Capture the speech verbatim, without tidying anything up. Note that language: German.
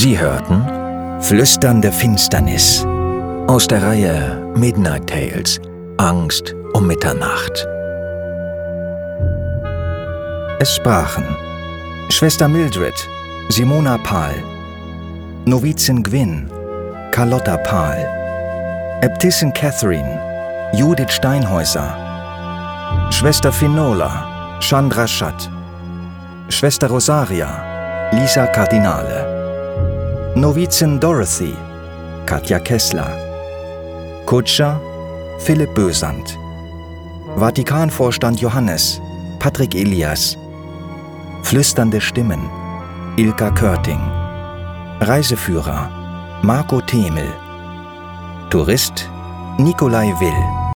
Sie hörten Flüsternde Finsternis aus der Reihe Midnight Tales, Angst um Mitternacht. Es sprachen Schwester Mildred, Simona Pahl, Novizin Gwyn, Carlotta Pahl, Äbtissin Catherine, Judith Steinhäuser, Schwester Finola, Chandra Schatt, Schwester Rosaria, Lisa Kardinale, Novizin Dorothy, Katja Kessler, Kutscher, Philipp Bösand, Vatikanvorstand Johannes, Patrick Elias, Flüsternde Stimmen, Ilka Körting, Reiseführer, Marco Themel, Tourist, Nikolai Will.